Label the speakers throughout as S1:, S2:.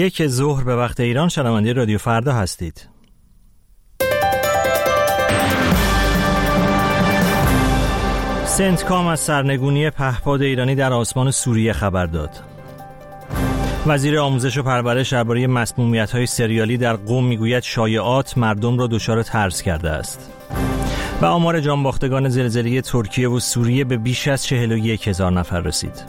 S1: یک ظهر به وقت ایران شنونده رادیو فردا هستید. سنتکام از سرنگونی پهپاد ایرانی در آسمان سوریه خبر داد. وزیر آموزش و پرورش درباره مسمومیت‌های سریالی در قم میگوید شایعات مردم را دچار ترس کرده است. و آمار جانباختگان زلزله ترکیه و سوریه به بیش از 41,000 نفر رسید.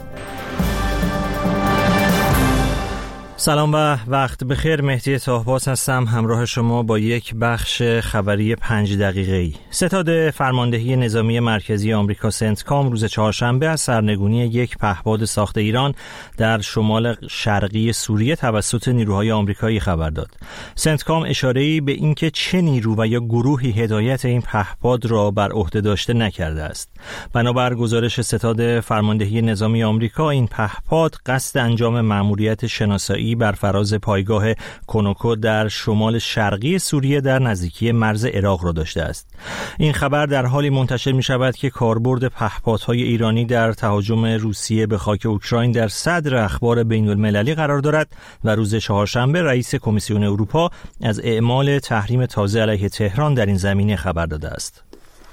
S1: سلام و وقت بخیر. مهدی طاهباز هستم همراه شما با یک بخش خبری 5 دقیقه‌ای. ستاد فرماندهی نظامی مرکزی آمریکا سنتکام روز چهارشنبه از سرنگونی یک پهپاد ساخت ایران در شمال شرقی سوریه توسط نیروهای آمریکایی خبر داد. سنتکام اشاره‌ای به اینکه چه نیرو و یا گروهی هدایت این پهپاد را بر عهده داشته نکرده است. بنابر گزارش ستاد فرماندهی نظامی آمریکا، این پهپاد قصد انجام مأموریت شناسایی بر فراز پایگاه کنوکو در شمال شرقی سوریه در نزدیکی مرز عراق را داشته است. این خبر در حالی منتشر می شود که کاربرد پهپادهای ایرانی در تهاجم روسیه به خاک اوکراین در صدر اخبار بین المللی قرار دارد و روز چهارشنبه رئیس کمیسیون اروپا از اعمال تحریم تازه علیه تهران در این زمینه خبر داده است.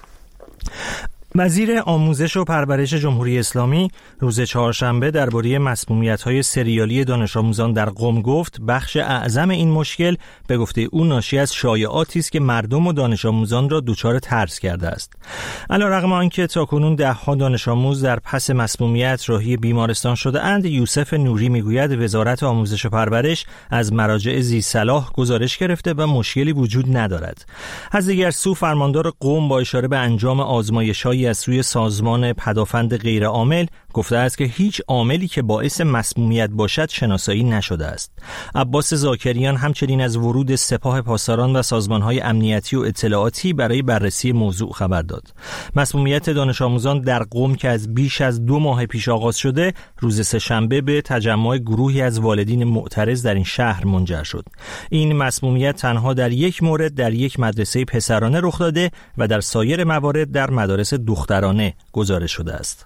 S1: وزیر آموزش و پرورش جمهوری اسلامی روز چهارشنبه درباره مسمومیت‌های سریالی دانش آموزان در قم گفت بخش اعظم این مشکل به گفته او ناشی از شایعاتی است که مردم و دانش آموزان را دچار ترس کرده است. علیرغم آنکه تاکنون ده‌ها دانش آموز در پس مسمومیت راهی بیمارستان شده اند، یوسف نوری میگوید وزارت آموزش و پرورش از مراجع ذی‌صلاح گزارش گرفته و مشکلی وجود ندارد. از دیگر سو فرماندار قم با اشاره به انجام آزمایش‌های از سوی سازمان پدافند غیرعامل گفته است که هیچ عاملی که باعث مسمومیت باشد شناسایی نشده است. عباس زاکریان همچنین از ورود سپاه پاسداران و سازمان‌های امنیتی و اطلاعاتی برای بررسی موضوع خبر داد. مسمومیت دانش آموزان در قم که از بیش از 2 ماه پیش آغاز شده، روز سه‌شنبه به تجمع گروهی از والدین معترض در این شهر منجر شد. این مسمومیت تنها در یک مورد در یک مدرسه پسرانه رخ داده و در سایر موارد در مدارس دخترانه گزارش شده است.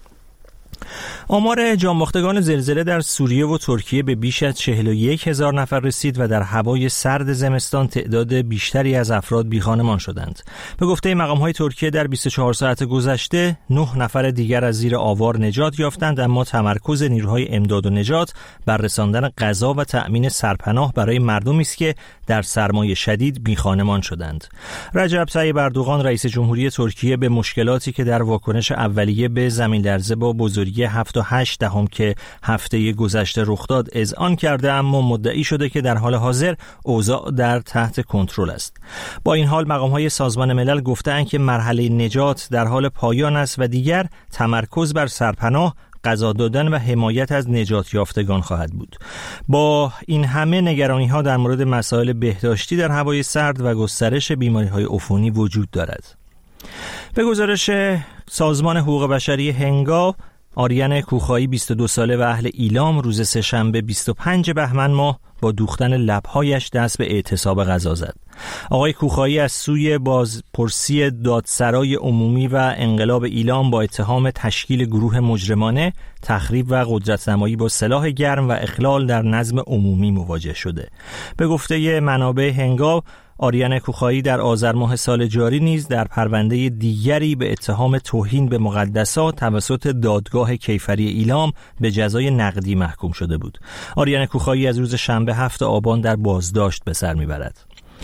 S1: آمار جانباختگان زلزله در سوریه و ترکیه به بیش از 41,000 نفر رسید و در هوای سرد زمستان تعداد بیشتری از افراد بیخانمان شدند. به گفته مقام‌های ترکیه در 24 ساعت گذشته 9 نفر دیگر از زیر آوار نجات یافتند، اما تمرکز نیروهای امداد و نجات بر رساندن غذا و تأمین سرپناه برای مردمی است که در سرمای شدید بیخانمان شدند. رجب طیب اردوغان رئیس جمهوری ترکیه به مشکلاتی که در واکنش اولیه به زمین‌لرزه با بزرگی 7.8 که هفته گذشته رخ داد اذعان کرده، اما مدعی شده که در حال حاضر اوضاع در تحت کنترل است. با این حال مقام‌های سازمان ملل گفته‌اند که مرحله نجات در حال پایان است و دیگر تمرکز بر سرپناه، غذا دادن و حمایت از نجات یافتگان خواهد بود. با این همه نگرانی‌ها در مورد مسائل بهداشتی در هوای سرد و گسترش بیماری‌های عفونی وجود دارد. به گزارش سازمان حقوق بشری هنگا، آریان کوخایی 22 ساله و اهل ایلام روز سه‌شنبه 25 بهمن ماه با دوختن لب‌هایش دست به اعتصاب غذا زد. آقای کوخایی از سوی بازپرسی دادسرای عمومی و انقلاب ایلام با اتهام تشکیل گروه مجرمانه، تخریب و قدرت‌نمایی با سلاح گرم و اخلال در نظم عمومی مواجه شده. به گفته منابع هنگا، آریان کوخایی در آذر ماه سال جاری نیز در پرونده دیگری به اتهام توهین به مقدسات توسط دادگاه کیفری ایلام به جزای نقدی محکوم شده بود. آریان کوخایی از روز شنبه 7 آبان در بازداشت به سر میبرد.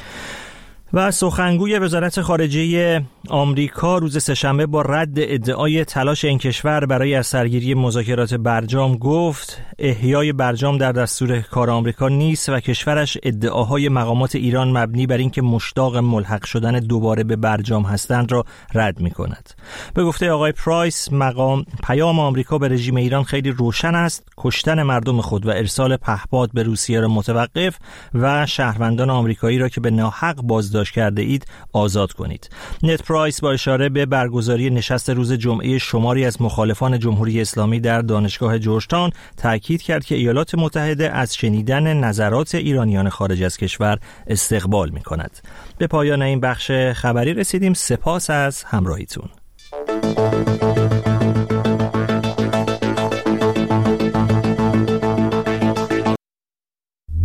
S1: و سخنگوی وزارت خارجه آمریکا روز سه‌شنبه با رد ادعای تلاش این کشور برای از سرگیری مذاکرات برجام گفت احیای برجام در دستور کار آمریکا نیست و کشورش ادعاهای مقامات ایران مبنی بر اینکه مشتاق ملحق شدن دوباره به برجام هستند را رد می‌کند. به گفته آقای پرایس، پیام آمریکا به رژیم ایران خیلی روشن است: کشتن مردم خود و ارسال پهپاد به روسیه را متوقف و شهروندان آمریکایی را که به ناحق بازداشت کرده اید آزاد کنید. نت پرایس با اشاره به برگزاری نشست روز جمعه شماری از مخالفان جمهوری اسلامی در دانشگاه جورجتاون تاکید کرد که ایالات متحده از شنیدن نظرات ایرانیان خارج از کشور استقبال می‌کند. به پایان این بخش خبری رسیدیم. سپاس از همراهیتون.